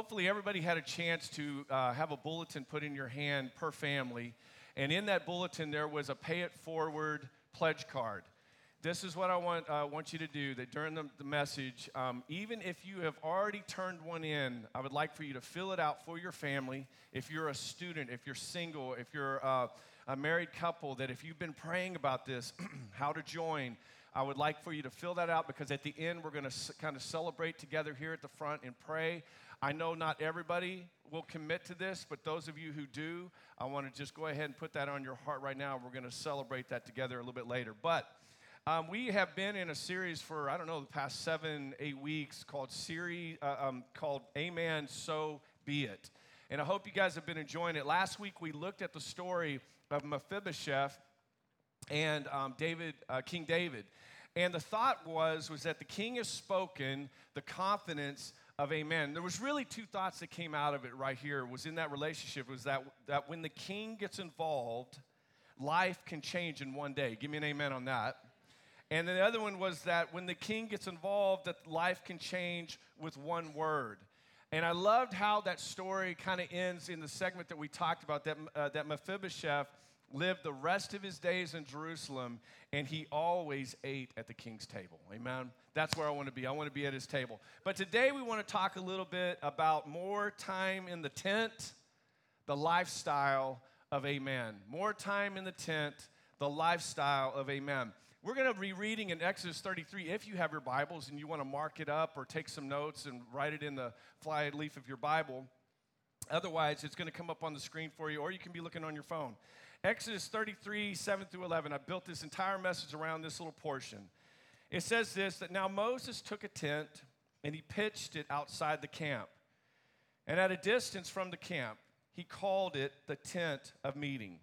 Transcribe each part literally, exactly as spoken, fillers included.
hopefully everybody had a chance to uh, have a bulletin put in your hand per family. And in that bulletin, there was a pay it forward pledge card. This is what I want uh, want you to do, that during the, the message, um, even if you have already turned one in, I would like for you to fill it out for your family. If you're a student, if you're single, if you're uh, a married couple, that if you've been praying about this, how to join, I would like for you to fill that out, because at the end, we're going to s- kind of celebrate together here at the front and pray. I know not everybody will commit to this, but those of you who do, I want to just go ahead and put that on your heart right now. We're going to celebrate that together a little bit later. But Um, we have been in a series for, I don't know, the past seven, eight weeks called series, uh, um, called Amen, So Be It. And I hope you guys have been enjoying it. Last week we looked at the story of Mephibosheth and um, David, uh, King David. And the thought was, was that the king has spoken the confidence of amen. There was really two thoughts that came out of it right here, was in that relationship, was that, that when the king gets involved, life can change in one day. Give me an amen on that. And then the other one was that when the king gets involved, that life can change with one word. And I loved how that story kind of ends in the segment that we talked about, that, uh, that Mephibosheth lived the rest of his days in Jerusalem, and he always ate at the king's table. Amen? That's where I want to be. I want to be at his table. But today we want to talk a little bit about more time in the tent, the lifestyle of amen. More time in the tent, the lifestyle of amen. We're going to be reading in Exodus thirty-three. If you have your Bibles and you want to mark it up or take some notes and write it in the fly leaf of your Bible. Otherwise, it's going to come up on the screen for you, or you can be looking on your phone. Exodus thirty-three, seven through eleven. I built this entire message around this little portion. It says this, that now Moses took a tent and he pitched it outside the camp. And at a distance from the camp, he called it the tent of meeting.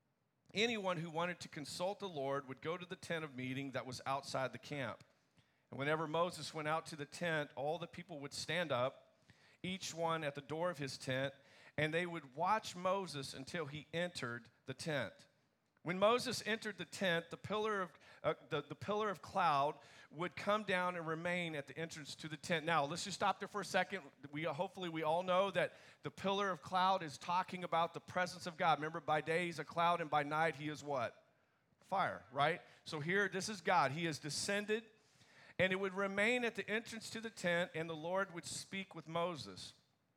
Anyone who wanted to consult the Lord would go to the tent of meeting that was outside the camp. And whenever Moses went out to the tent, all the people would stand up, each one at the door of his tent, and they would watch Moses until he entered the tent. When Moses entered the tent, the pillar of uh, the, the pillar of cloud would come down and remain at the entrance to the tent. Now, let's just stop there for a second. We hopefully we all know that the pillar of cloud is talking about the presence of God. Remember, by day he's a cloud, and by night he is what? Fire, right? So here, this is God. He has descended, and it would remain at the entrance to the tent, and the Lord would speak with Moses.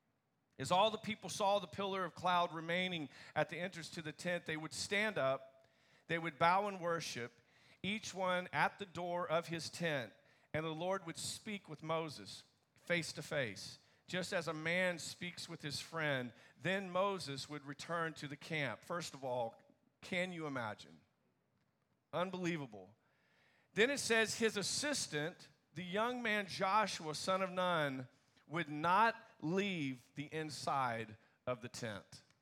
As all the people saw the pillar of cloud remaining at the entrance to the tent, they would stand up, they would bow and worship, each one at the door of his tent, and the Lord would speak with Moses face to face. Just as a man speaks with his friend, then Moses would return to the camp. First of all, can you imagine? Unbelievable. Then it says his assistant, the young man Joshua, son of Nun, would not leave the inside of the tent.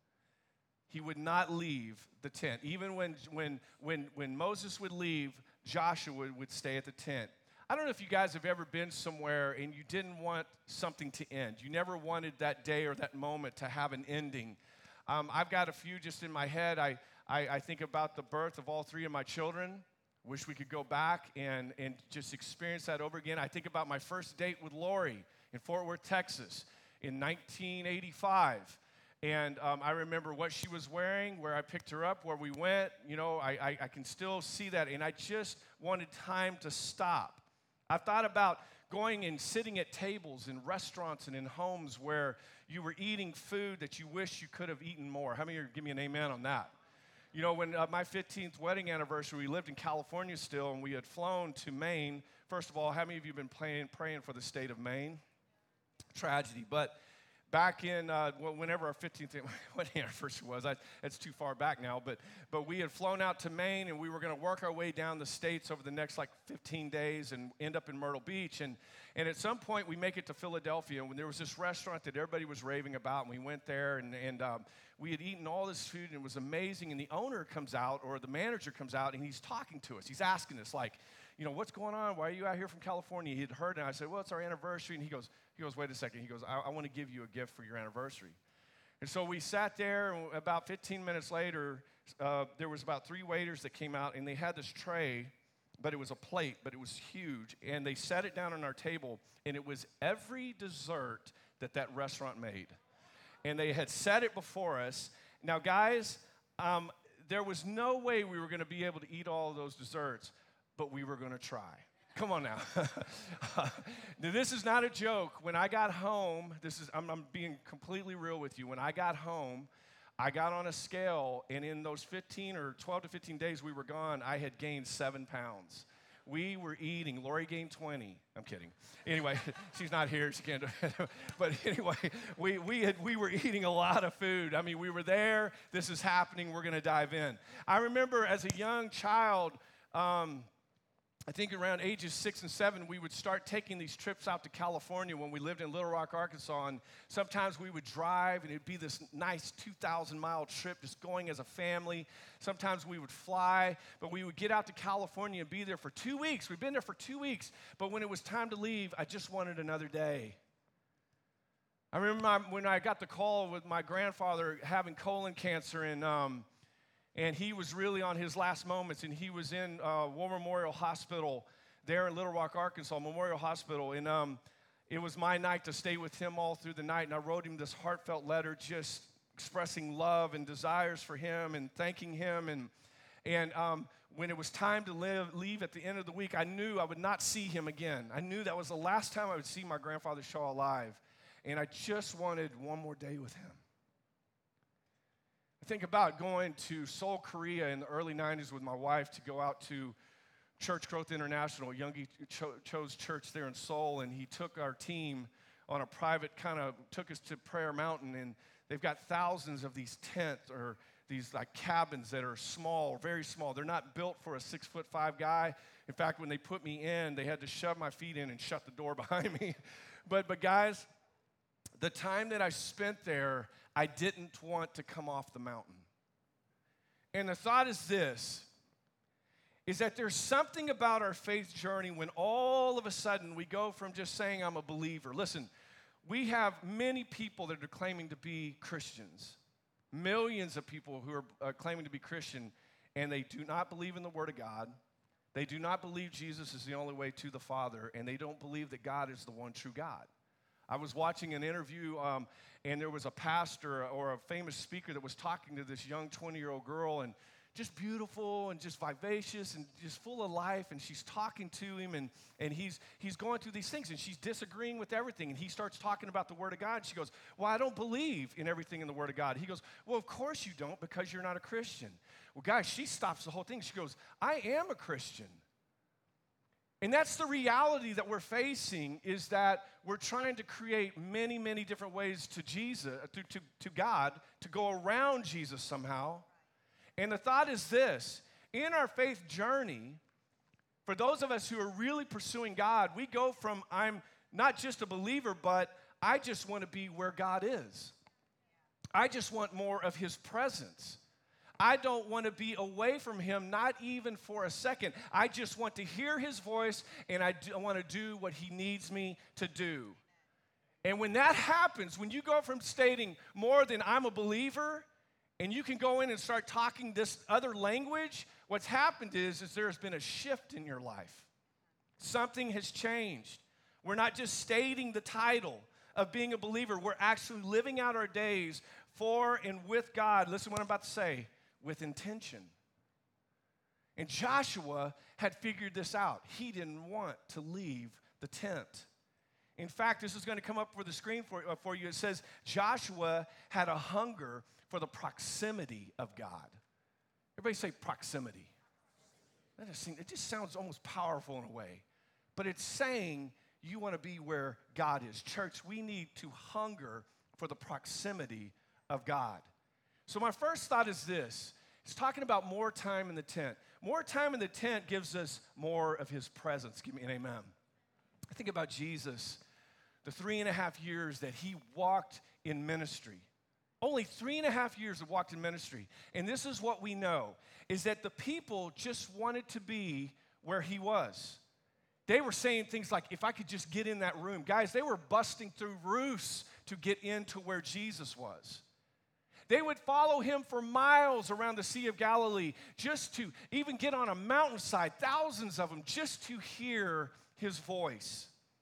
He would not leave the tent. Even when, when, when, when Moses would leave, Joshua would stay at the tent. I don't know if you guys have ever been somewhere and you didn't want something to end. You never wanted that day or that moment to have an ending. Um, I've got a few just in my head. I, I, I think about the birth of all three of my children. Wish we could go back and, and just experience that over again. I think about my first date with Lori in Fort Worth, Texas in nineteen eighty-five. And um, I remember what she was wearing, where I picked her up, where we went. You know, I, I, I can still see that. And I just wanted time to stop. I thought about going and sitting at tables in restaurants and in homes where you were eating food that you wish you could have eaten more. How many of you give me an amen on that? You know, when uh, my fifteenth wedding anniversary, we lived in California still, and we had flown to Maine. First of all, how many of you have been praying, praying for the state of Maine? Tragedy. But back in, uh, well, whenever our fifteenth wedding anniversary was, I, it's too far back now, but but we had flown out to Maine, and we were going to work our way down the states over the next, like, fifteen days and end up in Myrtle Beach. And, and at some point, we make it to Philadelphia, and when there was this restaurant that everybody was raving about, and we went there, and, and um, we had eaten all this food, and it was amazing, and the owner comes out, or the manager comes out, and he's talking to us. He's asking us, like, you know, what's going on? Why are you out here from California? He had heard, and I said, well, it's our anniversary. And he goes, he goes, wait a second. He goes, I, I want to give you a gift for your anniversary. And so we sat there, and about fifteen minutes later, uh, there was about three waiters that came out, and they had this tray, but it was a plate, but it was huge. And they set it down on our table, and it was every dessert that that restaurant made. And they had set it before us. Now, guys, um, there was no way we were going to be able to eat all of those desserts, but we were going to try. Come on now. Now, this is not a joke. When I got home, this is I'm, I'm being completely real with you. When I got home, I got on a scale, and in those fifteen or twelve to fifteen days we were gone, I had gained seven pounds. We were eating. Lori gained twenty. I'm kidding. Anyway, she's not here. She can't. But anyway, we we had we were eating a lot of food. I mean, we were there. This is happening. We're going to dive in. I remember as a young child, um, I think around ages six and seven, we would start taking these trips out to California when we lived in Little Rock, Arkansas. And sometimes we would drive, and it'd be this nice two thousand mile trip just going as a family. Sometimes we would fly, but we would get out to California and be there for two weeks. We've been there for two weeks, but when it was time to leave, I just wanted another day. I remember my, when I got the call with my grandfather having colon cancer, and um, And he was really on his last moments, and he was in uh, War Memorial Hospital there in Little Rock, Arkansas, Memorial Hospital. And um, it was my night to stay with him all through the night, and I wrote him this heartfelt letter just expressing love and desires for him and thanking him. And, and um, when it was time to live, leave at the end of the week, I knew I would not see him again. I knew that was the last time I would see my grandfather Shaw alive, and I just wanted one more day with him. I think about going to Seoul, Korea in the early nineties with my wife to go out to Church Growth International. Youngie cho- chose church there in Seoul, and he took our team on a private kind of, took us to Prayer Mountain, and they've got thousands of these tents or these like cabins that are small, very small. They're not built for a six foot five guy. In fact, when they put me in, they had to shove my feet in and shut the door behind me. But, but guys, the time that I spent there, I didn't want to come off the mountain. And the thought is this, is that there's something about our faith journey when all of a sudden we go from just saying I'm a believer. Listen, we have many people that are claiming to be Christians, millions of people who are uh, claiming to be Christian, and they do not believe in the Word of God. They do not believe Jesus is the only way to the Father, and they don't believe that God is the one true God. I was watching an interview, um, and there was a pastor or a famous speaker that was talking to this young twenty-year-old girl, and just beautiful and just vivacious and just full of life, and she's talking to him, and, and he's, he's going through these things, and she's disagreeing with everything, and he starts talking about the Word of God. She goes, well, I don't believe in everything in the Word of God. He goes, well, of course you don't, because you're not a Christian. Well, guys, she stops the whole thing. She goes, I am a Christian. And that's the reality that we're facing, is that we're trying to create many, many different ways to Jesus, to, to, to God, to go around Jesus somehow. And the thought is this, in our faith journey, for those of us who are really pursuing God, we go from I'm not just a believer, but I just want to be where God is. I just want more of His presence. I don't want to be away from Him, not even for a second. I just want to hear His voice, and I, do, I want to do what He needs me to do. And when that happens, when you go from stating more than I'm a believer, and you can go in and start talking this other language, what's happened is, is there's been a shift in your life. Something has changed. We're not just stating the title of being a believer. We're actually living out our days for and with God. Listen to what I'm about to say. With intention. And Joshua had figured this out. He didn't want to leave the tent. In fact, this is going to come up for the screen for, uh, for you. It says Joshua had a hunger for the proximity of God. Everybody say proximity. That just seems, it just sounds almost powerful in a way. But it's saying you want to be where God is. Church, we need to hunger for the proximity of God. So my first thought is this. It's talking about more time in the tent. More time in the tent gives us more of His presence. Give me an amen. I think about Jesus, the three and a half years that He walked in ministry. Only three and a half years of walked in ministry. And this is what we know, is that the people just wanted to be where He was. They were saying things like, if I could just get in that room. Guys, they were busting through roofs to get into where Jesus was. They would follow Him for miles around the Sea of Galilee just to even get on a mountainside, thousands of them, just to hear His voice.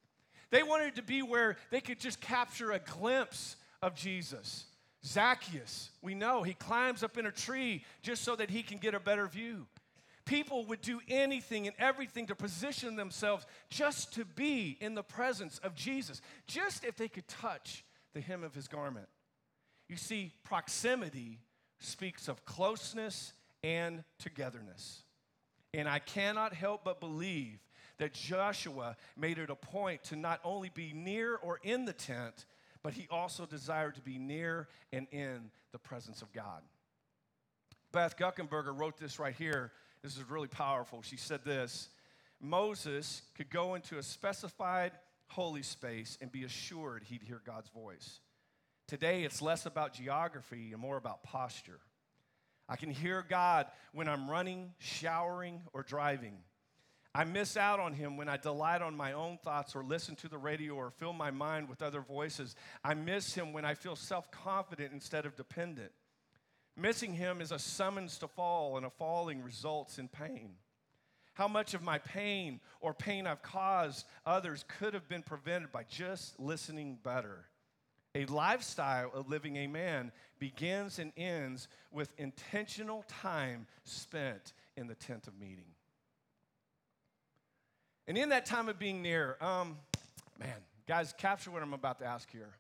They wanted it to be where they could just capture a glimpse of Jesus. Zacchaeus, we know, he climbs up in a tree just so that he can get a better view. People would do anything and everything to position themselves just to be in the presence of Jesus, just if they could touch the hem of his garment. You see, proximity speaks of closeness and togetherness. And I cannot help but believe that Joshua made it a point to not only be near or in the tent, but he also desired to be near and in the presence of God. Beth Guckenberger wrote this right here. This is really powerful. She said this: Moses could go into a specified holy space and be assured he'd hear God's voice. Today, it's less about geography and more about posture. I can hear God when I'm running, showering, or driving. I miss out on him when I delight on my own thoughts or listen to the radio or fill my mind with other voices. I miss him when I feel self-confident instead of dependent. Missing him is a summons to fall, and a falling results in pain. How much of my pain or pain I've caused others could have been prevented by just listening better. A lifestyle of living a man begins and ends with intentional time spent in the tent of meeting. And in that time of being near, um, man, guys, capture what I'm about to ask here.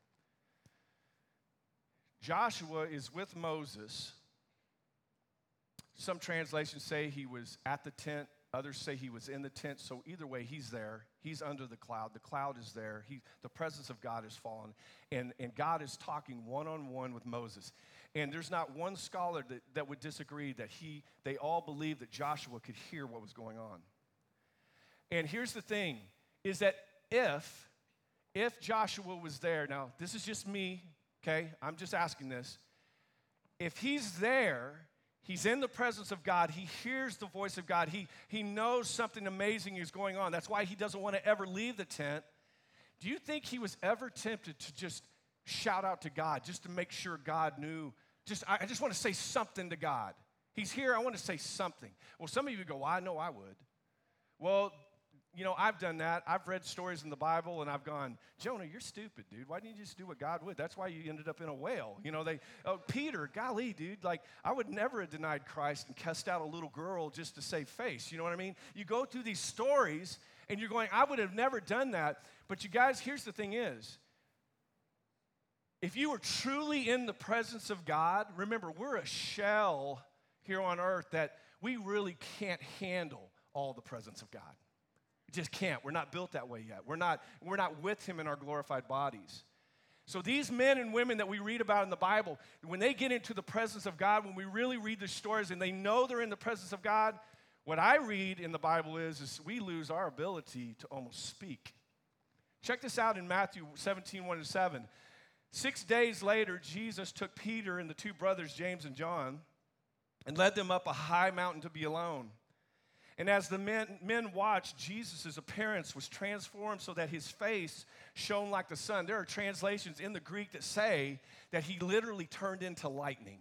Joshua is with Moses. Some translations say he was at the tent. Others say he was in the tent. So either way, he's there. He's under the cloud. The cloud is there. He, the presence of God is fallen. And, and God is talking one-on-one with Moses. And there's not one scholar that, that would disagree that he, they all believe that Joshua could hear what was going on. And here's the thing, is that if, if Joshua was there, now this is just me, okay? I'm just asking this. If he's there, he's in the presence of God, he hears the voice of God, he, he knows something amazing is going on. That's why he doesn't want to ever leave the tent. Do you think he was ever tempted to just shout out to God, just to make sure God knew? Just I, I just want to say something to God. He's here, I want to say something. Well, some of you go, well, I know I would. Well, you know, I've done that. I've read stories in the Bible, and I've gone, Jonah, you're stupid, dude. Why didn't you just do what God would? That's why you ended up in a whale. You know, they, oh, Peter, golly, dude, like, I would never have denied Christ and cussed out a little girl just to save face. You know what I mean? You go through these stories, and you're going, I would have never done that. But you guys, here's the thing is, if you were truly in the presence of God, remember, we're a shell here on earth that we really can't handle all the presence of God. Just can't. We're not built that way yet. We're not, we're not with him in our glorified bodies. So these men and women that we read about in the Bible, when they get into the presence of God, when we really read the stories and they know they're in the presence of God, what I read in the Bible is, is we lose our ability to almost speak. Check this out in Matthew seventeen, one to seven. Six days later, Jesus took Peter and the two brothers, James and John, and led them up a high mountain to be alone. And as the men, men watched, Jesus' appearance was transformed so that his face shone like the sun. There are translations in the Greek that say that he literally turned into lightning.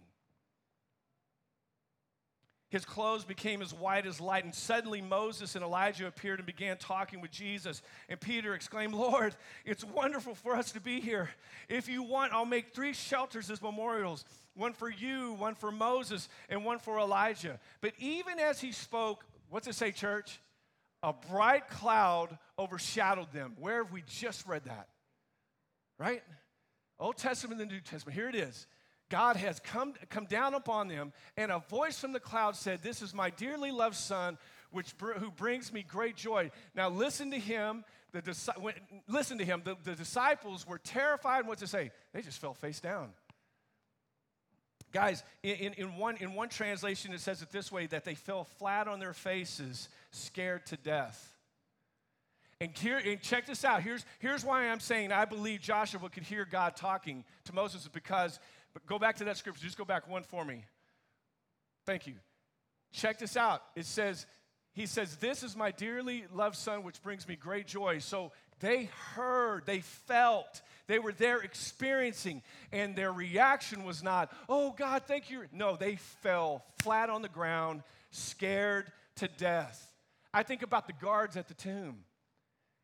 His clothes became as white as light, and suddenly Moses and Elijah appeared and began talking with Jesus. And Peter exclaimed, Lord, it's wonderful for us to be here. If you want, I'll make three shelters as memorials, one for you, one for Moses, and one for Elijah. But even as he spoke, what's it say, church? A bright cloud overshadowed them. Where have we just read that? Right? Old Testament and the New Testament. Here it is. God has come, come down upon them, and a voice from the cloud said, this is my dearly loved son, which, who brings me great joy. Now listen to him. The, when, listen to him. The, the disciples were terrified. And what's it say? They just fell face down. Guys, in, in, one, in one translation, it says it this way, that they fell flat on their faces, scared to death. And, here, and check this out. Here's, here's why I'm saying I believe Joshua could hear God talking to Moses, because, but go back to that scripture. Just go back one for me. Thank you. Check this out. It says, he says, this is my dearly loved son, which brings me great joy. So they heard, they felt, they were there experiencing, and their reaction was not, oh, God, thank you. No, they fell flat on the ground, scared to death. I think about the guards at the tomb.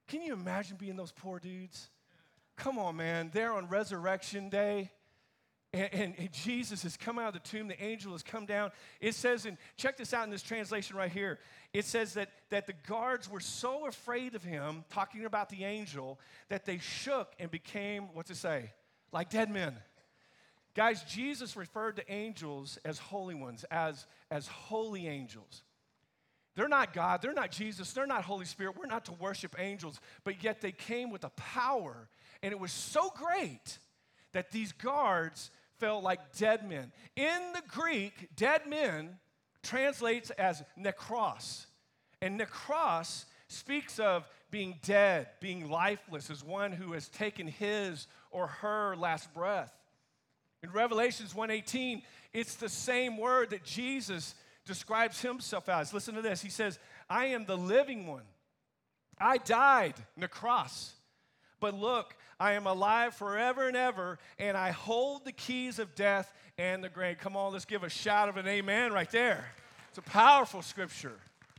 Can you imagine being those poor dudes? Come on, man. They're on resurrection day. And, and, and Jesus has come out of the tomb. The angel has come down. It says, and check this out in this translation right here. It says that, that the guards were so afraid of him, talking about the angel, that they shook and became, what's it say? Like dead men. Guys, Jesus referred to angels as holy ones, as, as holy angels. They're not God. They're not Jesus. They're not Holy Spirit. We're not to worship angels. But yet they came with a power, and it was so great that these guards felt like dead men. In the Greek, dead men translates as nekros. And nekros speaks of being dead, being lifeless, as one who has taken his or her last breath. In Revelations one eighteen, it's the same word that Jesus describes himself as. Listen to this. He says, I am the living one. I died, nekros. But look, I am alive forever and ever, and I hold the keys of death and the grave. Come on, let's give a shout of an amen right there. It's a powerful scripture.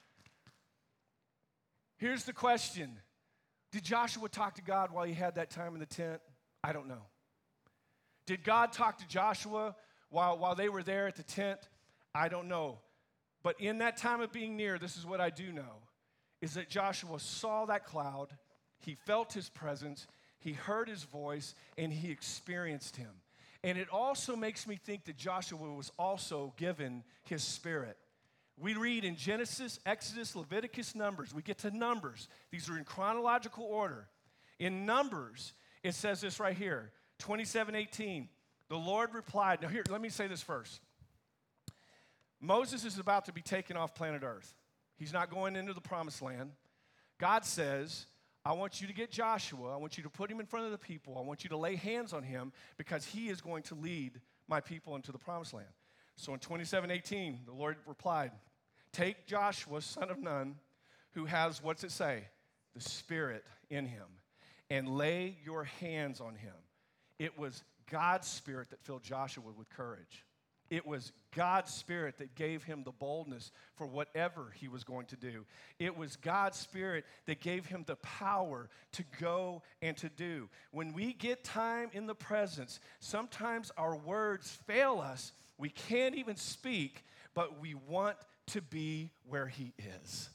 Here's the question. Did Joshua talk to God while he had that time in the tent? I don't know. Did God talk to Joshua while, while they were there at the tent? I don't know. But in that time of being near, this is what I do know, is that Joshua saw that cloud, he felt his presence, he heard his voice, and he experienced him. And it also makes me think that Joshua was also given his spirit. We read in Genesis, Exodus, Leviticus, Numbers. We get to Numbers. These are in chronological order. In Numbers, it says this right here, twenty-seven eighteen. The Lord replied. Now here, let me say this first. Moses is about to be taken off planet Earth. He's not going into the promised land. God says, I want you to get Joshua. I want you to put him in front of the people. I want you to lay hands on him because he is going to lead my people into the promised land. So in twenty-seven eighteen, the Lord replied, take Joshua, son of Nun, who has, what's it say? The Spirit in him, and lay your hands on him. It was God's Spirit that filled Joshua with courage. It was God's Spirit that gave him the boldness for whatever he was going to do. It was God's Spirit that gave him the power to go and to do. When we get time in the presence, sometimes our words fail us. We can't even speak, but we want to be where he is.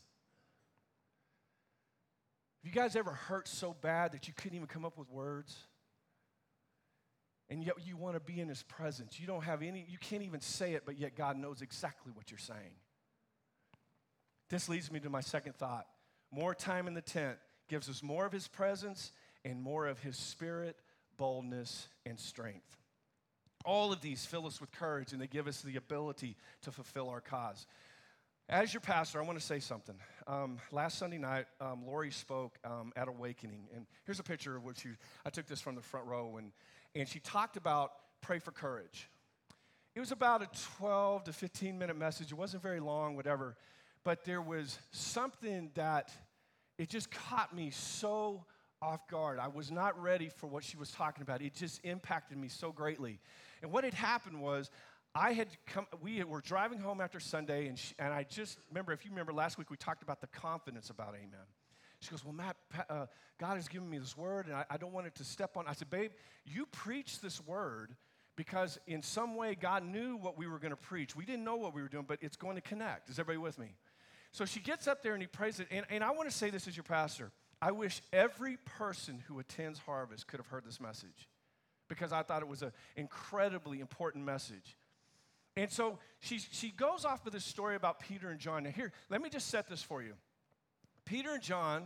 Have you guys ever hurt so bad that you couldn't even come up with words? And yet you want to be in his presence. You don't have any, you can't even say it, but yet God knows exactly what you're saying. This leads me to my second thought. More time in the tent gives us more of his presence and more of his spirit, boldness, and strength. All of these fill us with courage, and they give us the ability to fulfill our cause. As your pastor, I want to say something. Um, last Sunday night, um, Lori spoke um, at Awakening, and here's a picture of what she, I took this from the front row, and, and she talked about pray for courage. It was about a twelve to fifteen minute message. It wasn't very long, whatever, but there was something that it just caught me so off guard. I was not ready for what she was talking about. It just impacted me so greatly. And what had happened was, I had come, we were driving home after Sunday, and, she, and I just remember, if you remember last week, we talked about the confidence about amen. She goes, well, Matt, uh, God has given me this word, and I, I don't want it to step on. I said, babe, you preach this word because in some way God knew what we were going to preach. We didn't know what we were doing, but it's going to connect. Is everybody with me? So she gets up there and he prays it, and, and I want to say this as your pastor. I wish every person who attends Harvest could have heard this message because I thought it was an incredibly important message. And so she, she goes off with this story about Peter and John. Now here, let me just set this for you. Peter and John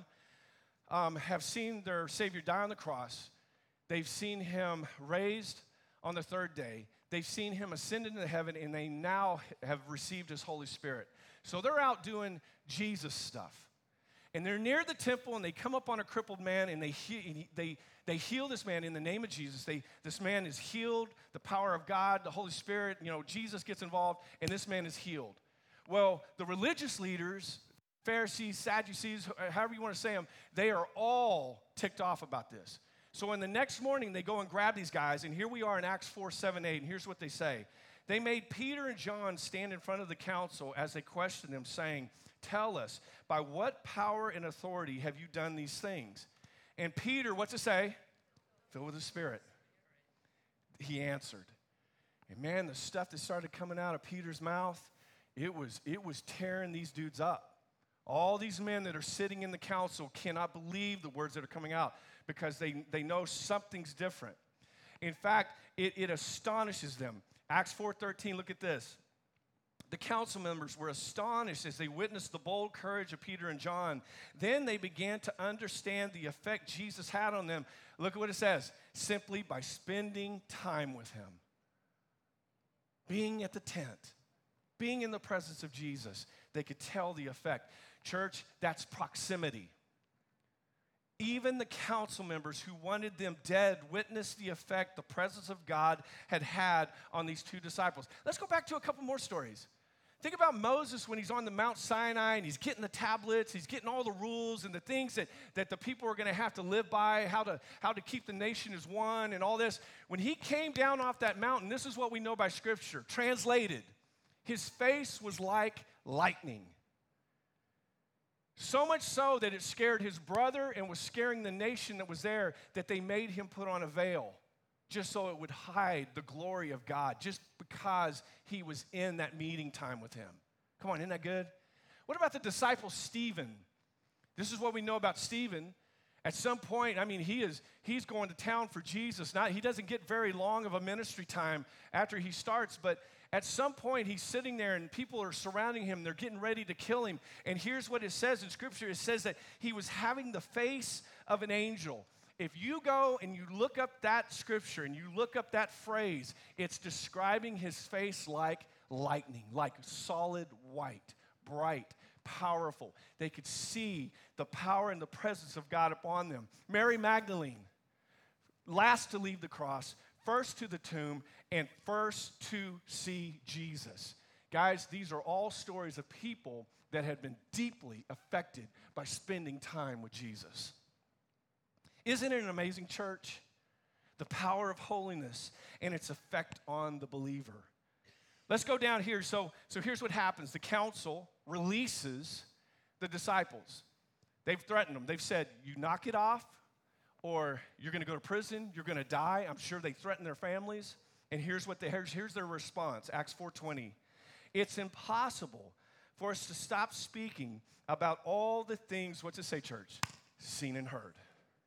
um, have seen their Savior die on the cross. They've seen him raised on the third day. They've seen him ascend into heaven, and they now have received his Holy Spirit. So they're out doing Jesus stuff. And they're near the temple, and they come up on a crippled man, and they he, they they heal this man in the name of Jesus. They this man is healed. The power of God, the Holy Spirit, you know, Jesus gets involved, and this man is healed. Well, the religious leaders, Pharisees, Sadducees, however you want to say them, they are all ticked off about this. So in the next morning, they go and grab these guys, and here we are in Acts four, seven, eight, and here's what they say. They made Peter and John stand in front of the council as they questioned them, saying, Tell us, by what power and authority have you done these things? And Peter, what's it say? Filled with the Spirit. He answered. And man, the stuff that started coming out of Peter's mouth, it was, it was tearing these dudes up. All these men that are sitting in the council cannot believe the words that are coming out because they, they know something's different. In fact, it, it astonishes them. Acts four thirteen, look at this. The council members were astonished as they witnessed the bold courage of Peter and John. Then they began to understand the effect Jesus had on them. Look at what it says. Simply by spending time with him. Being at the tent. Being in the presence of Jesus. They could tell the effect. Church, that's proximity. Even the council members who wanted them dead witnessed the effect the presence of God had had on these two disciples. Let's go back to a couple more stories. Think about Moses when he's on the Mount Sinai and he's getting the tablets, he's getting all the rules and the things that, that the people are going to have to live by, how to, how to keep the nation as one and all this. When he came down off that mountain, this is what we know by Scripture. Translated, his face was like lightning. So much so that it scared his brother and was scaring the nation that was there that they made him put on a veil just so it would hide the glory of God, just because he was in that meeting time with him. Come on, isn't that good? What about the disciple Stephen? This is what we know about Stephen. At some point, I mean, he is he's going to town for Jesus. Not, he doesn't get very long of a ministry time after he starts, but at some point, he's sitting there and people are surrounding him. They're getting ready to kill him. And here's what it says in Scripture. It says that he was having the face of an angel. If you go and you look up that Scripture and you look up that phrase, it's describing his face like lightning, like solid white, bright, powerful. They could see the power and the presence of God upon them. Mary Magdalene, last to leave the cross, first to the tomb, and first to see Jesus. Guys, these are all stories of people that had been deeply affected by spending time with Jesus. Isn't it an amazing, church? The power of holiness and its effect on the believer. Let's go down here. So, so here's what happens. The council releases the disciples. They've threatened them. They've said, you knock it off, or you're going to go to prison, you're going to die. I'm sure they threaten their families. And here's what they, here's, here's their response, Acts four twenty. It's impossible for us to stop speaking about all the things, what's it say, church? Seen and heard.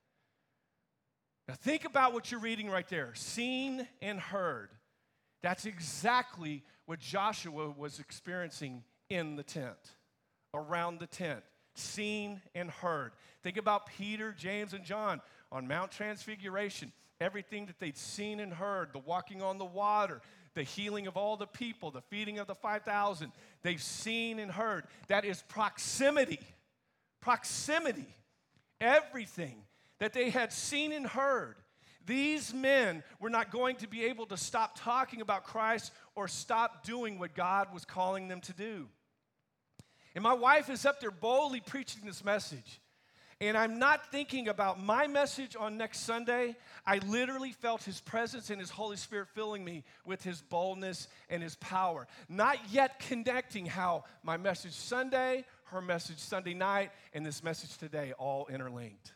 Now think about what you're reading right there. Seen and heard. That's exactly what Joshua was experiencing in the tent, around the tent. Seen and heard. Think about Peter, James, and John on Mount Transfiguration. Everything that they'd seen and heard, the walking on the water, the healing of all the people, the feeding of the five thousand, they've seen and heard. That is proximity. Proximity. Everything that they had seen and heard. These men were not going to be able to stop talking about Christ or stop doing what God was calling them to do. And my wife is up there boldly preaching this message. And I'm not thinking about my message on next Sunday. I literally felt his presence and his Holy Spirit filling me with his boldness and his power. Not yet connecting how my message Sunday, her message Sunday night, and this message today all interlinked.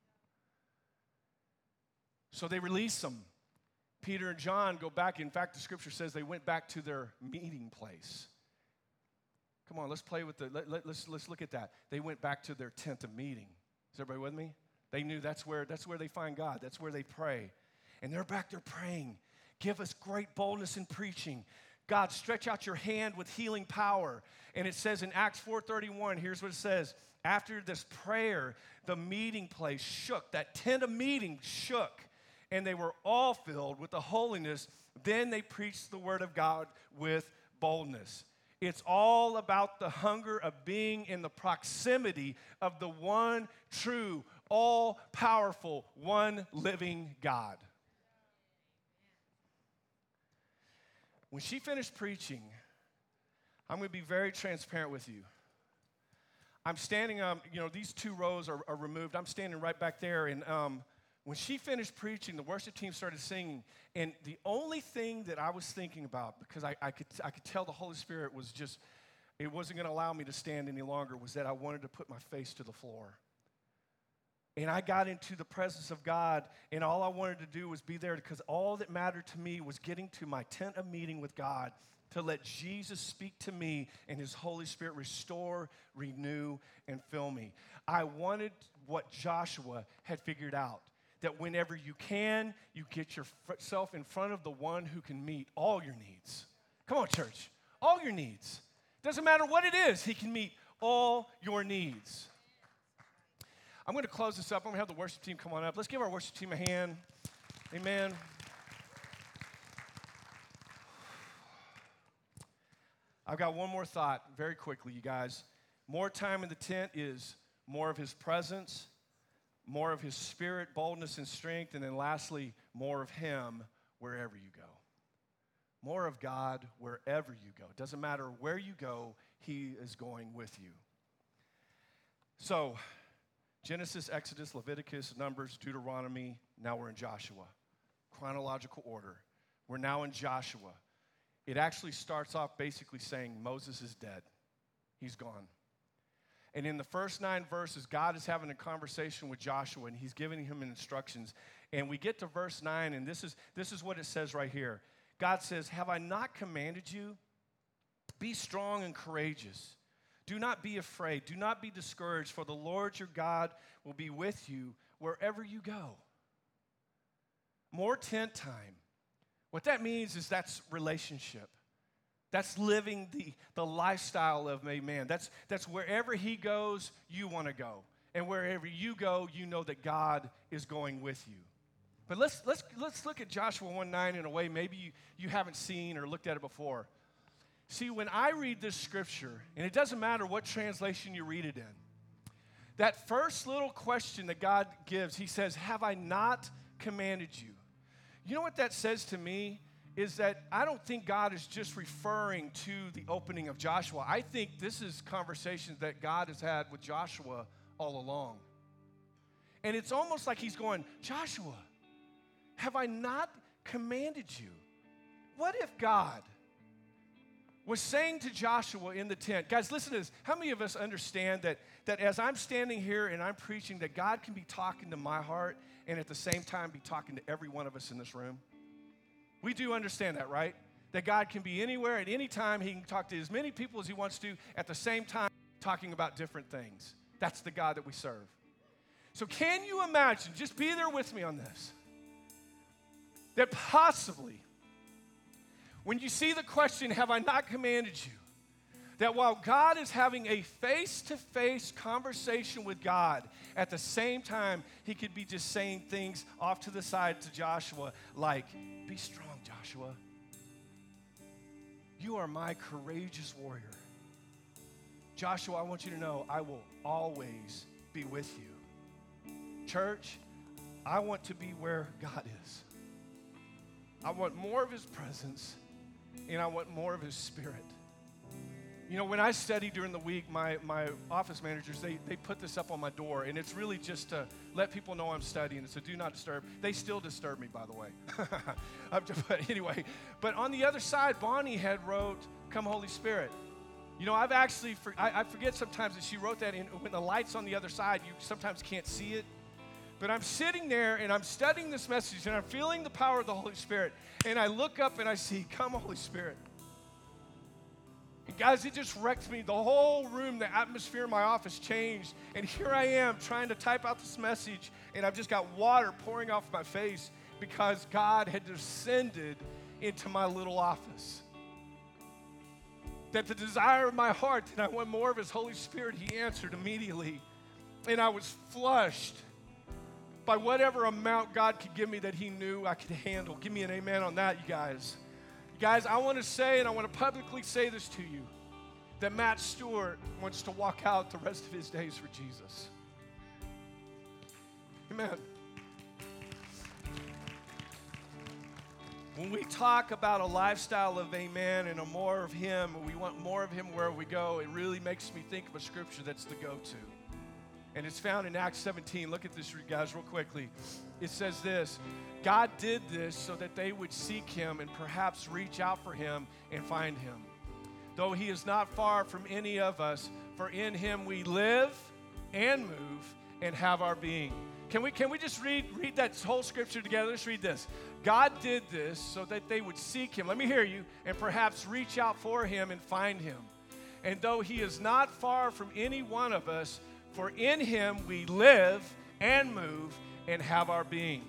So they release them. Peter and John go back. In fact, the Scripture says they went back to their meeting place. Come on, let's play with the, let, let, let's, let's look at that. They went back to their tent of meeting. Is everybody with me? They knew that's where, that's where they find God. That's where they pray. And they're back there praying. Give us great boldness in preaching. God, stretch out your hand with healing power. And it says in Acts four thirty-one, here's what it says. After this prayer, the meeting place shook. That tent of meeting shook. And they were all filled with the holiness. Then they preached the word of God with boldness. It's all about the hunger of being in the proximity of the one true, all-powerful, one living God. When she finished preaching, I'm going to be very transparent with you. I'm standing, um, you know, these two rows are, are removed. I'm standing right back there, and um, when she finished preaching, the worship team started singing, and the only thing that I was thinking about, because I, I, could, I could tell the Holy Spirit was just it wasn't going to allow me to stand any longer, was that I wanted to put my face to the floor. And I got into the presence of God, and all I wanted to do was be there because all that mattered to me was getting to my tent of meeting with God to let Jesus speak to me and his Holy Spirit restore, renew, and fill me. I wanted what Joshua had figured out, that whenever you can, you get yourself in front of the one who can meet all your needs. Come on, church. All your needs. Doesn't matter what it is, he can meet all your needs. I'm going to close this up. I'm going to have the worship team come on up. Let's give our worship team a hand. Amen. I've got one more thought very quickly, you guys. More time in the tent is more of his presence, more of his spirit, boldness, and strength, and then lastly, more of him wherever you go. More of God wherever you go. It doesn't matter where you go, he is going with you. So, Genesis, Exodus, Leviticus, Numbers, Deuteronomy, now we're in Joshua. Chronological order. We're now in Joshua. It actually starts off basically saying Moses is dead. He's gone. And in the first nine verses, God is having a conversation with Joshua, and he's giving him instructions. And we get to verse nine, and this is, this is what it says right here. God says, have I not commanded you? Be strong and courageous. Do not be afraid. Do not be discouraged, for the Lord your God will be with you wherever you go. More tent time. What that means is that's relationship. That's living the, the lifestyle of a man. That's, that's wherever he goes, you want to go. And wherever you go, you know that God is going with you. But let's, let's, let's look at Joshua one nine in a way maybe you, you haven't seen or looked at it before. See, when I read this scripture, and it doesn't matter what translation you read it in, that first little question that God gives, he says, have I not commanded you? You know what that says to me? Is that I don't think God is just referring to the opening of Joshua. I think this is conversations that God has had with Joshua all along. And it's almost like he's going, Joshua, have I not commanded you? What if God was saying to Joshua in the tent, guys, listen to this. How many of us understand that, that as I'm standing here and I'm preaching, that God can be talking to my heart and at the same time be talking to every one of us in this room? We do understand that, right? That God can be anywhere at any time. He can talk to as many people as he wants to at the same time, talking about different things. That's the God that we serve. So can you imagine, just be there with me on this, that possibly when you see the question, have I not commanded you? That while God is having a face-to-face conversation with God, at the same time, he could be just saying things off to the side to Joshua like, be strong, Joshua. You are my courageous warrior. Joshua, I want you to know I will always be with you. Church, I want to be where God is. I want more of his presence, and I want more of his spirit. You know, when I study during the week, my, my office managers, they, they put this up on my door, and it's really just to let people know I'm studying. It's a do not disturb. They still disturb me, by the way. But anyway, but on the other side, Bonnie had wrote, Come Holy Spirit. You know, I've actually, for, I, I forget sometimes that she wrote that, and when the light's on the other side, you sometimes can't see it. But I'm sitting there, and I'm studying this message, and I'm feeling the power of the Holy Spirit, and I look up, and I see, Come Holy Spirit. And guys, it just wrecked me. The whole room, the atmosphere in my office changed. And here I am trying to type out this message, and I've just got water pouring off my face because God had descended into my little office. That the desire of my heart, that I want more of his Holy Spirit, he answered immediately. And I was flushed by whatever amount God could give me that he knew I could handle. Give me an amen on that, you guys. Guys, I want to say, and I want to publicly say this to you, that Matt Stewart wants to walk out the rest of his days for Jesus. Amen. When we talk about a lifestyle of amen and a more of him, and we want more of him where we go, it really makes me think of a scripture that's the go-to. And it's found in Acts seventeen. Look at this, guys, real quickly. It says this, God did this so that they would seek him and perhaps reach out for him and find him. though he is not far from any of us, for in him we live and move and have our being. Can we, can we just read, read that whole scripture together? Let's read this. God did this so that they would seek him. Let me hear you. And perhaps reach out for him and find him. And though he is not far from any one of us, for in him we live and move and have our being.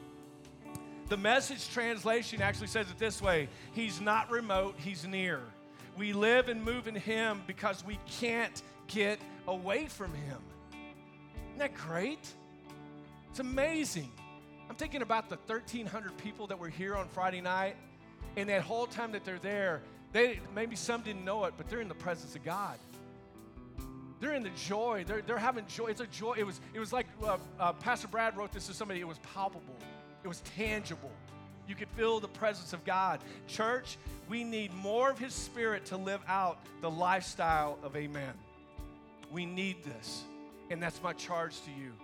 The Message translation actually says it this way: he's not remote, he's near. We live and move in him because we can't get away from him. Isn't that great? It's amazing. I'm thinking about the thirteen hundred people that were here on Friday night, and that whole time that they're there, they maybe some didn't know it, but they're in the presence of God. They're in the joy. They're, they're having joy. It's a joy. It was, it was like uh, uh, Pastor Brad wrote this to somebody. It was palpable. It was tangible. You could feel the presence of God. Church, we need more of his Spirit to live out the lifestyle of amen. We need this, and that's my charge to you.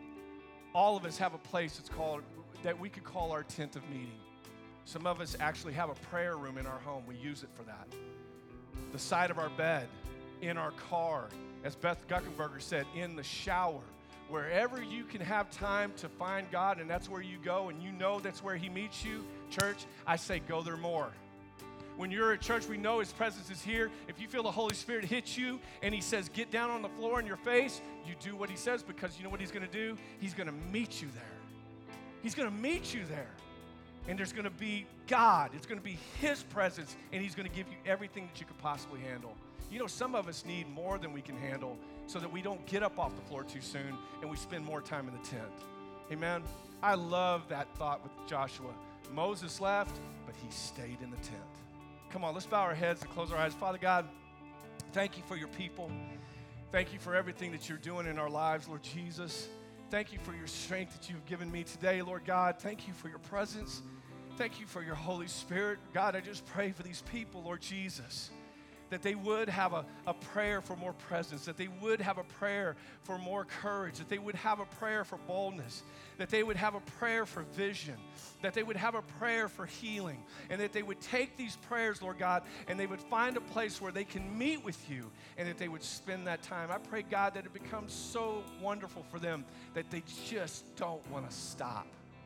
All of us have a place that's called, that we could call our tent of meeting. Some of us actually have a prayer room in our home. We use it for that. The side of our bed, in our car, as Beth Guckenberger said, in the shower. Wherever you can have time to find God, and that's where you go, and you know that's where he meets you, church, I say go there more. When you're at church, we know his presence is here. If you feel the Holy Spirit hit you and he says, get down on the floor in your face, you do what he says, because you know what he's going to do? He's going to meet you there. He's going to meet you there. And there's going to be God. It's going to be his presence, and he's going to give you everything that you could possibly handle. You know, some of us need more than we can handle so that we don't get up off the floor too soon and we spend more time in the tent. Amen? I love that thought with Joshua. Moses left, but he stayed in the tent. Come on, let's bow our heads and close our eyes. Father God, thank you for your people. Thank you for everything that you're doing in our lives, Lord Jesus. Thank you for your strength that you've given me today, Lord God. Thank you for your presence. Thank you for your Holy Spirit. God, I just pray for these people, Lord Jesus, that they would have a, a prayer for more presence, that they would have a prayer for more courage, that they would have a prayer for boldness, that they would have a prayer for vision, that they would have a prayer for healing, and that they would take these prayers, Lord God, and they would find a place where they can meet with you, and that they would spend that time. I pray, God, that it becomes so wonderful for them that they just don't want to stop.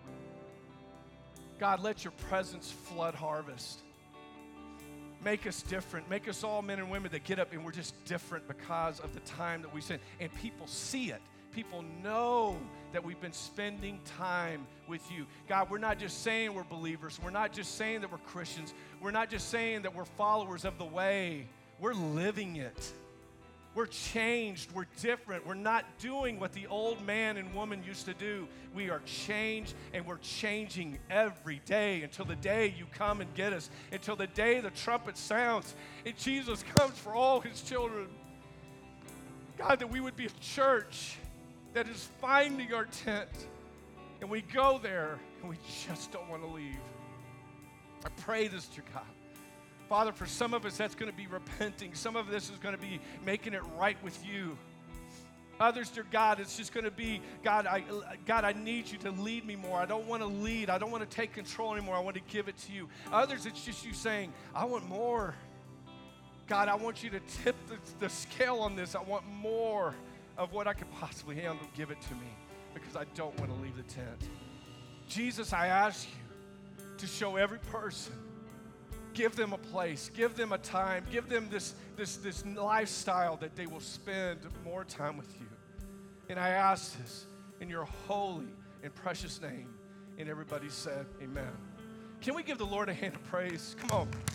God, let your presence flood Harvest. Make us different. Make us all men and women that get up and we're just different because of the time that we spend. And people see it. People know that we've been spending time with you. God, we're not just saying we're believers. We're not just saying that we're Christians. We're not just saying that we're followers of the way. We're living it. We're changed. We're different. We're not doing what the old man and woman used to do. We are changed, and we're changing every day until the day you come and get us, until the day the trumpet sounds and Jesus comes for all his children. God, that we would be a church that is finding our tent, and we go there, and we just don't want to leave. I pray this, dear God. Father, for some of us, that's going to be repenting. Some of this is going to be making it right with you. Others, dear God, it's just going to be, God, I, God, I need you to lead me more. I don't want to lead. I don't want to take control anymore. I want to give it to you. Others, it's just you saying, I want more. God, I want you to tip the, the scale on this. I want more of what I could possibly handle. Give it to me, because I don't want to leave the tent. Jesus, I ask you to show every person, give them a place, give them a time, give them this, this, this lifestyle that they will spend more time with you. And I ask this in your holy and precious name. And everybody said, amen. Can we give the Lord a hand of praise? Come on.